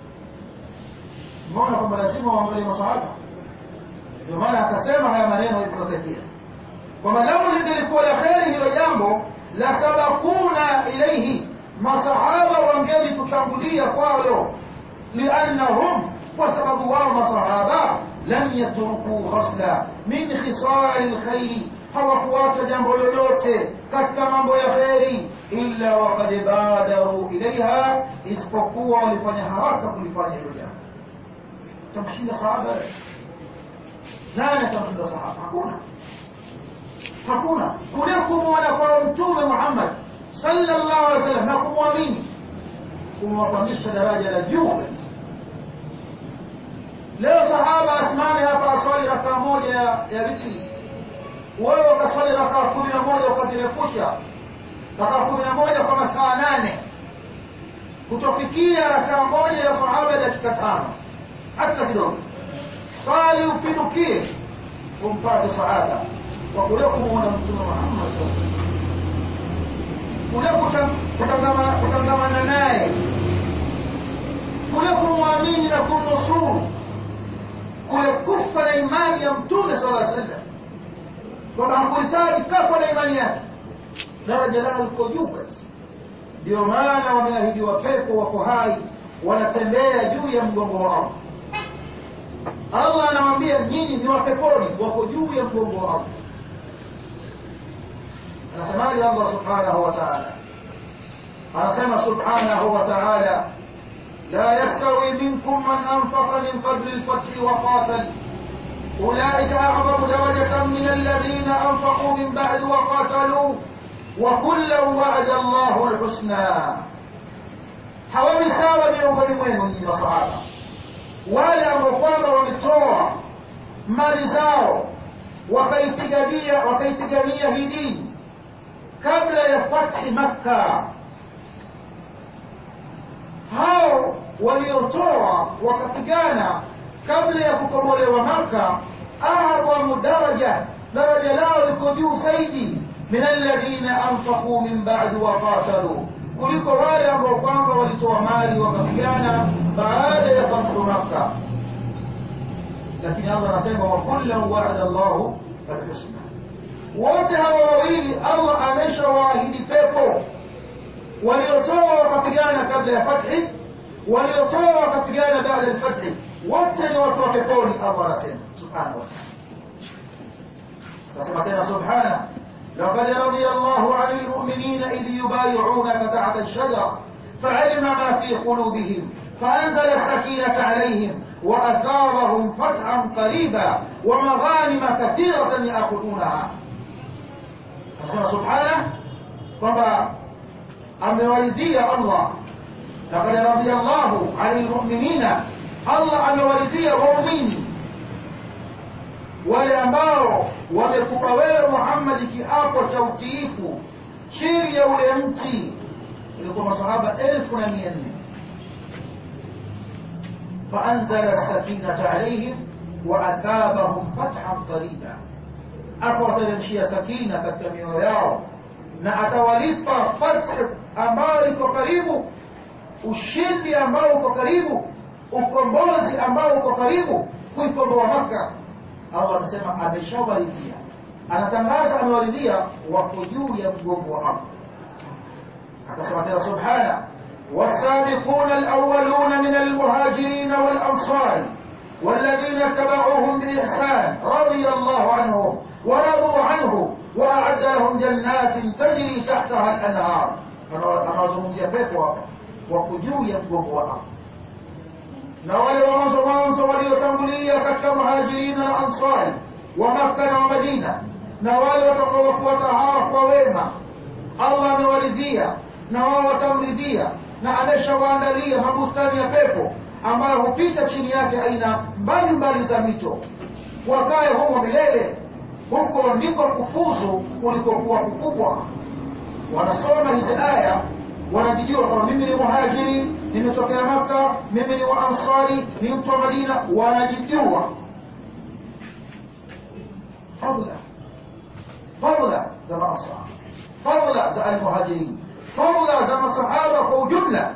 Mbona kwamba lazima waangalie masahaba? Ndio maana akasema haya maneno Ibn Kathir kwamba lau lingelikuwa la kheri hilo jambo la sabakuna ilayhi, masahaba wangeli tutangulia kwalo, liannahum, kwa sababu wao masahaba lam yatruku khasla min khisal alkhair, hawakuacha jambo lolote katika mambo ya kheri illa waqad badaru ilaiha, isipokuwa walifanya haraka kulifanya hilo jambo. Tamshinda sahaba? Nani tamshinda sahaba? Hakuna. Hakuna. Kule kumwona kwa Mtume Muhammad sallallahu alaihi wasallam na kumwamini kumwapandisha daraja la juu kabisa. Leo sahaba asimame hapa aswali rakaa moja ya, ya witri, wewe ukaswali rakaa kumi na moja ukazirefusha rakaa kumi na moja kwa masaa nane, kutofikia rakaa moja ya sahaba ya dakika tano hata kidogo. Swali upindukie umpate sahaba kwa kule kumuona Mtume Muhammad kule kutangamana naye, kule kumwamini na kumnusuru, kule kufa na imani ya Mtume sallallahu alaihi wasallam, kwamba hakuhitaji kafa na imani yake, daraja lao liko juu kabisa. Ndio maana wameahidiwa pepo, wako hai, wanatembea juu ya mgongo wao. Allah anawaambia nyinyi ni wa peponi, wako juu ya mgongo wao. Anasemaje Allah subhanahu wa ta'ala? Anasema subhanahu wa ta'ala, la yastawi minkum man anfaqa min qabli al-fath wa qatal ulaika a'zamu darajatan min alladhina anfaqu min ba'd wa qatalu wa kullan wa'ada Allahu al-husna. Hawawi sawa miongoni mwenu nyinyi masahaba wale ambao kwamba wametoa mali zao wakaipigania wakaipigania hii dini kabla ya fathi Makkah. Hao waliotoa wakapigana kabla ya kukombolewa Makkah, a'zamu daraja, daraja lao liko juu zaidi min alladhina anfaqu min ba'd wa qatalu, kuliko wale ambao kwamba walitoa mali wakapigana baada ya fathu Makkah. Lakini Allah anasema wa kullu wa'ada Allahu al-husna. Wote hawa wawili Allah ameshawaahidi pepo. Waliotoa wakapigana kabla ya fathi, waliotoa wakapigana baada ya fathi, wote ni watu wa peponi. Allah anasema subhanahu wa ta'ala. Nasema tena subhanahu, laqad radiya Allahu 'anil mu'minina idh yubay'unaka tahta ash-shajara fa'alima ma fi qulubihim فأنزل السكينة عليهم وأثابهم فتحا قريبا ومغانم كثيرة يأخذونها. فسمى سبحانه kwamba amewaridhia Allah, laqad radiya Allahu 'anil mu'minina, Allah amewaridhia waumini wale ambao wamekupa wewe Muhammad kiapo cha utiifu chini ya ule mti. Ilikuwa masahaba elfu na mia nne. فأنزل السكينة عليهم وأثابهم فتحا قريبا, akawateremshia sakina katika mioyo yao na atawalipa fath ambayo iko karibu, ushindi ambao uko karibu, ukombozi ambao uko karibu kuikomboa Makkah. Allah anasema ameshawaridhia, anatangaza amewaridhia, wako juu ya mgongo wa Allah. Akasema tena subhana, والسابقون الأولون من المهاجرين والأنصار والذين اتبعوهم بإحسان رضي الله عنهم ورضوا عنه وأعد لهم جنات تجري تحتها الأنهار. أنا أزمت يبقوا وكجوا يبقوا نوال ومنصر ومنصر وليتنبلية كتب مهاجرين الأنصار ومكة ومدينة نوال وتقوى وتعارف وويمة. الله مولدية نوال وتمردية na ameshawaandalia mabustani ya pepo ambayo hupita chini yake aina mbalimbali za mito, wakae humo milele. Huko ndiko kufuzu kulikokuwa kukubwa. Wanasoma hizi aya wanajijua kwamba mimi ni muhajiri, nimetokea Makkah, mimi ni wa Ansari, ni mtu wa Madina. Wanajijua fadla fadla za Ansar, fadla za al-muhajirin, fadla za masahaba kwa ujumla.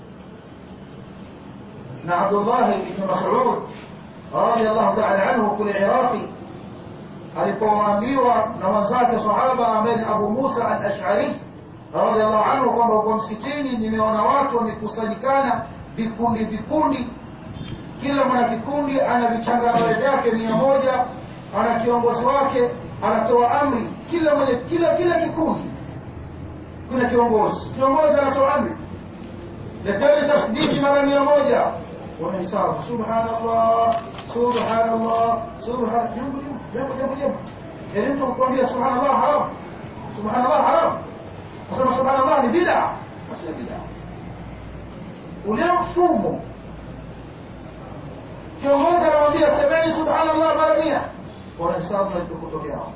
Na Abdullah ibn Mas'ud radiyallahu ta'ala anhu kule Iraqi alipoambiwa na wenzake sahaba ambaye ni Abu Musa al-Ash'ari radiyallahu anhu kwamba uko msikitini nimeona watu wamekusanyikana vikundi vikundi, kila mwana kikundi ana vichangano vyake mia moja, ana kiongozi wake, anatoa amri. Kila mmoja kila kila kikundi kuna kiongozi, kiongozi anatoa amri, lakini tasbihi mara mia moja wanahesabu subhanallah subhanallah subhan jambo jambo jambo jambo. Yaani mtu kukwambia subhanallah haram, subhanallah haram, kusema subhanallah ni bid'a, sio bid'a. ule mfumo. Kiongozi anawaambia semeni subhanallah mara mia, wanahesabu na kutokea hapo.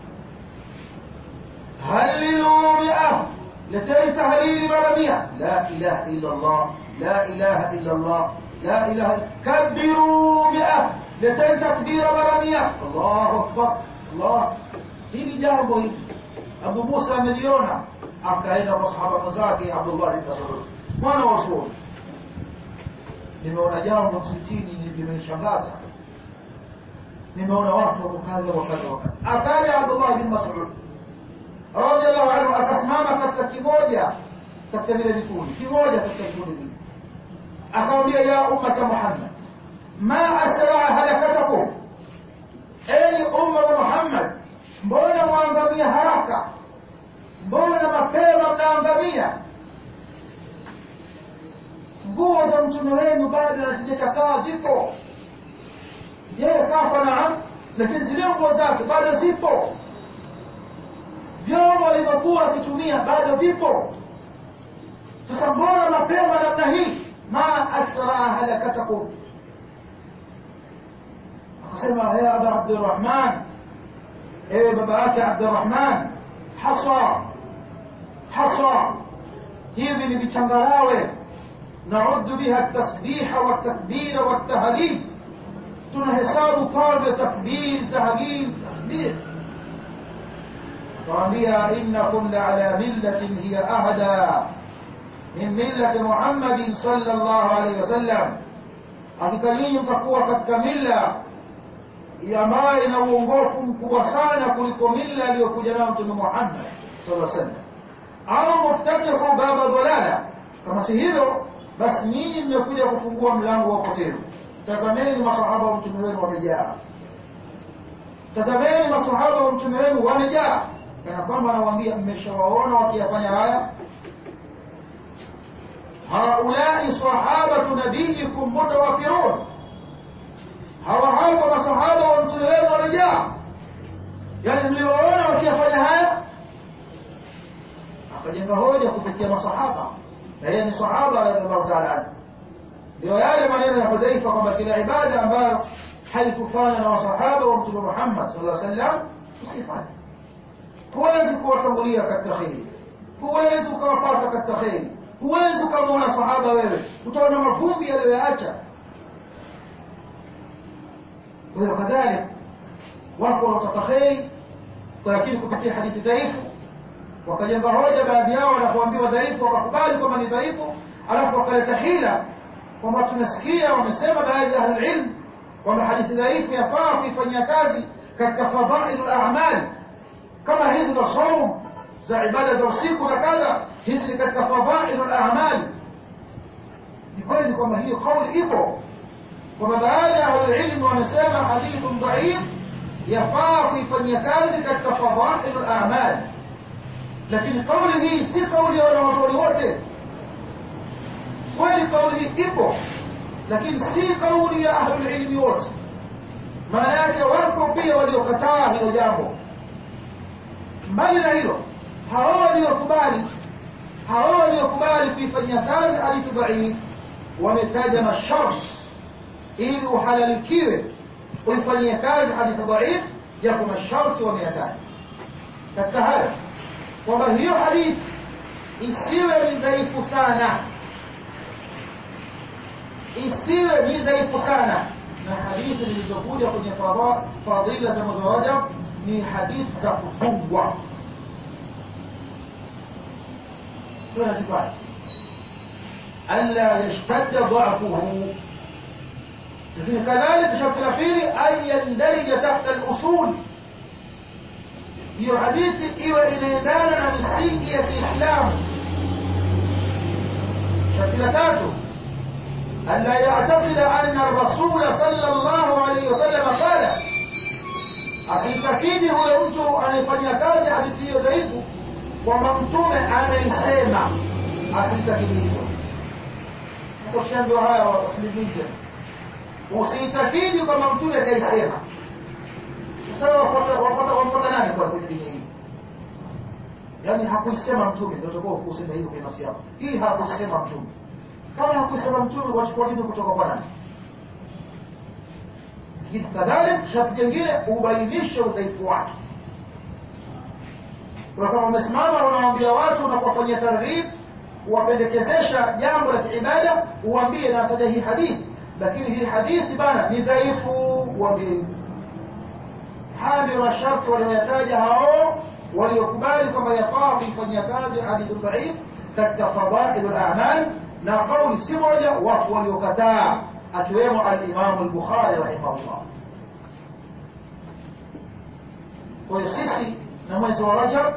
halilu mia, leteni tahlili mara mia, la ilaha illa Allah, la ilaha illa Allah, la ilaha. Kabiru mia, leteni takbira mara mia, Allahu akbar, Allah. Hili jambo hili Abu Musa ameliona, akaenda kwa sahaba zake Abdullah ibn Mas'ud, mwana wa Rasul, nimeona jambo msikitini limenishangaza, nimeona watu wako kadha wa kadha wa kadha. Akaja Abdullah ibn Mas'ud radiyallahu anhu, akasimama katika kimoja katika vile vikundi, kimoja katika vikundi vile, akamwambia ya ummat Muhammad, ma asra halakatakum, enyi umma wa Muhammad, mbona mwangamia haraka, mbona mapema mnaangamia? Nguo za mtume wenu bado hazijachakaa, zipo. Yeye kafa naam, lakini zile nguo zake bado zipo. Vyombo alivyokuwa akitumia bado vipo. Sasa mbona mapema namna hii? Ma asra halakatakum. Akasema ya Aba Abdurrahman, ewe baba yake Abdurrahman, hasa hasa, hivi ni vichangarawe, naudu biha tasbiha wa takbira wa tahlil, tunahesabu pale takbir, tahlil, tasbih. Qaambia innakum la ala millatin hiya ahda min millati Muhammadin sallallahu alayhi wasallam, hakika nyinyi mtakuwa katika milla ambayo ina uongofu mkubwa sana kuliko milla aliyokuja nayo Mtume Muhammad sallallahu alayhi wasallam. Au muftatihu baba dhalala, kama si hivyo basi nyinyi mmekuja kufungua mlango wa potevu. Tazameni masahaba wa mtume wenu wamejaa, tazameni masahaba wa mtume wenu wamejaa, kana kwamba anawaambia mmeshawaona wakiyafanya haya. Haulai sahabatu nabiyikum mutawafirun, hawa hapo masahaba wa mtume wenu wamejaa, yani mliwaona wakiyafanya haya. Akajenga hoja kupitia masahaba, na yeye ni sahaba radhiallahu ta'ala anhu. Ndio yale maneno ya Hudhaifa kwamba kila ibada ambayo haikufanya na masahaba wa Mtume Muhammad sallallahu alaihi wasallam usifanye. Huwezi kuwatangulia katika kheri, huwezi ukawapata katika kheri, huwezi ukamwona sahaba wewe, utaona mavumbi aliyoyaacha. Kwa hiyo kadhalika wako wanataka kheri, lakini kupitia hadithi dhaifu wakajenga hoja. Baadhi yao wanapoambiwa dhaifu wakakubali kwamba ni dhaifu, alafu wakaleta hila kwamba tumesikia wamesema baadhi ya ahlul ilm kwamba hadithi dhaifu yafaa kuifanyia kazi katika fadhailul a'mal, kama hizi za saum, za ibada za usiku za kadha, hizi ni katika fadhailul a'mal. Ni kweli kwamba hiyo kauli ipo, kwamba baadhi ya ahlul ilm wamesema hadithun dhaif yafaa kuifanyia kazi katika fadhailul a'mal, lakini kauli hii si kauli ya wanawazuoni wote. Kweli kauli hii ipo, lakini si kauli ya ahlul ilmi wote. Maana yake wako pia waliokataa hilo jambo. Mbali na hilo, hao waliokubali, hao waliokubali kuifanyia kazi hadithi dhaif wametaja masharti ili uhalalikiwe kuifanyia kazi hadithi dhaif, yako masharti wameyataja. Katika hayo kwamba hiyo hadithi isiwe ni dhaifu sana, isiwe ni dhaifu sana. Na hadithi zilizokuja kwenye fadhila za mwezi wa Rajab ni hadithi za kufungwa, tunazipata alla yashtadda dha'fuhu. Lakini kadhalika sharti la pili, an yandarija tahta al-usul, hiyo hadithi iwe inaendana na misingi ya Kiislamu. Sharti la tatu, ألا يعتقد أن الرسول صلى الله عليه وسلم قال، asitakidi huyo mtu anayefanya kazi hadithi hiyo dhaifu kwamba mtume anaisema, asitakidi hivyo. Sasa kishaambiwa haya wasilimishe, usitakidi kwamba mtume kaisema. Sasa wapata wapata wapata nani kwa kwenye dini hii? Yani hakuisema mtume, ndio utakuwa useme hivyo kwa nafsi yako. Hii hakusema mtume, kama hakusema mtume wachukua dini kutoka kwa nani? Kitu kadhalika sharti jingine ubainishe udhaifu wake. Kwa kama umesimama unawaambia watu na kuwafanyia targhib, uwapendekezesha jambo la kiibada, uambie na ataja hii hadithi, lakini hii hadithi bana ni dhaifu, uambie. Haya ndio masharti walioyataja hao waliokubali kwamba yafaa kuifanyia kazi hadithi dhaif katika fadhailul a'mal, na kauli si moja watu waliokataa akiwemo al-Imam al-Bukhari rahimahullah. Kwa hiyo sisi na mwezi wa Rajab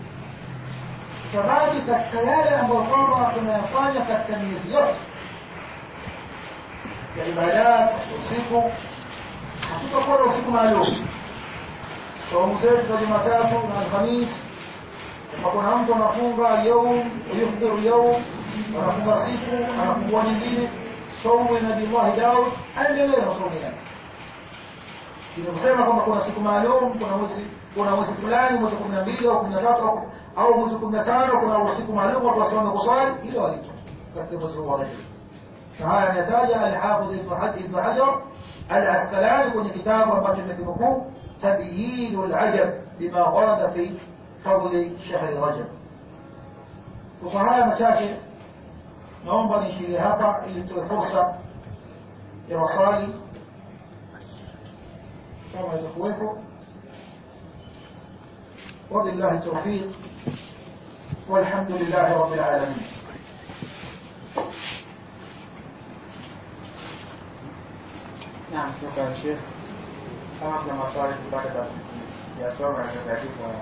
tabaki katika yale ambayo kwamba tunayafanya katika miezi yote ya ibadat. Usiku hatutakuwa na usiku maalum. Saumu zetu za Jumatatu na Alhamisi, kama kuna mtu anafunga yaum yufdhir yaum, anafunga siku anafungua nyingine, saumu ya Nabii Allah Daud aendelee na saumu yake. Tunasema kwamba kuna siku maalum, kuna mwezi kuna mwezi fulani, mwezi kumi na mbili au kumi na tatu au mwezi kumi na tano, kuna usiku maalum watu wasimame kusali, hilo halito katika mwezi wa Rajab. Na haya yanataja al-Hafidh Ibn Hajar al-Asqalani kwenye kitabu ambacho kimekinukuu تبيين العجب بما ورد في فضل شهر رجب. Kwa haya machache naomba nishirie hapa ili tuwe fursa ya maswali kama itakuwepo. Wabillahi tawfiq walhamdulillahi rabbil alamin. Naam, shukran Sheikh. Kama kuna maswali kupata ya soma na taarifa